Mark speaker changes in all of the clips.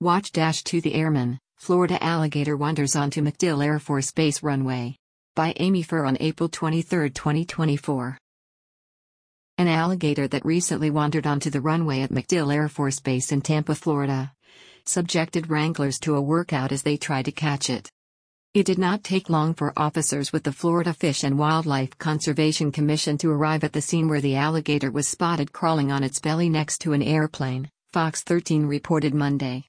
Speaker 1: Watch to the Airman, Florida alligator wanders onto MacDill Air Force Base runway. By Amy Furr on April 23, 2024. An alligator that recently wandered onto the runway at MacDill Air Force Base in Tampa, Florida, subjected wranglers to a workout as they tried to catch it. It did not take long for officers with the Florida Fish and Wildlife Conservation Commission to arrive at the scene where the alligator was spotted crawling on its belly next to an airplane, Fox 13 reported Monday.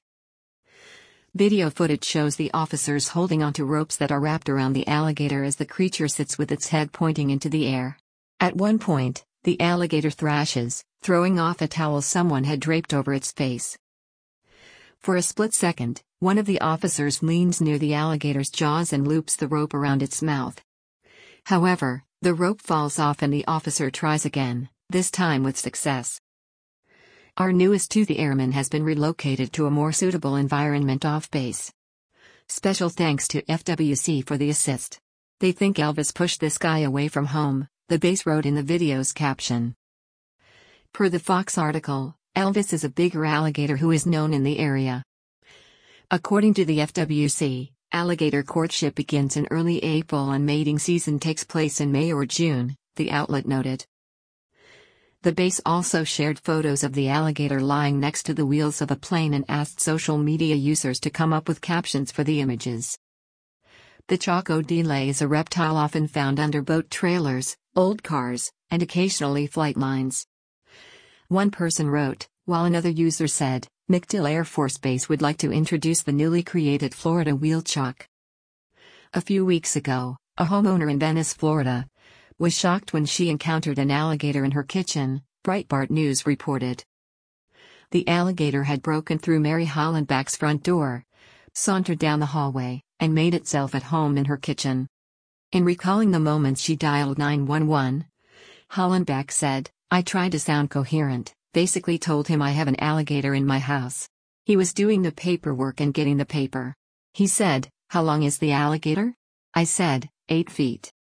Speaker 1: Video footage shows the officers holding onto ropes that are wrapped around the alligator as the creature sits with its head pointing into the air. At one point, the alligator thrashes, throwing off a towel someone had draped over its face. For a split second, one of the officers leans near the alligator's jaws and loops the rope around its mouth. However, the rope falls off and the officer tries again, this time with success. Our newest toothy airman has been relocated to a more suitable environment off base. Special thanks to FWC for the assist. They think Elvis pushed this guy away from home, the base wrote in the video's caption. Per the Fox article, Elvis is a bigger alligator who is known in the area. According to the FWC, alligator courtship begins in early April and mating season takes place in May or June, the outlet noted. The base also shared photos of the alligator lying next to the wheels of a plane and asked social media users to come up with captions for the images. The chocodile is a reptile often found under boat trailers, old cars, and occasionally flight lines. One person wrote, while another user said, MacDill Air Force Base would like to introduce the newly created Florida wheel chock. A few weeks ago, a homeowner in Venice, Florida, was shocked when she encountered an alligator in her kitchen, Breitbart News reported. The alligator had broken through Mary Hollenbach's front door, sauntered down the hallway, and made itself at home in her kitchen. In recalling the moments she dialed 911, Hollenbach said, I tried to sound coherent, basically told him I have an alligator in my house. He was doing the paperwork and getting the paper. He said, how long is the alligator? I said, 8 feet.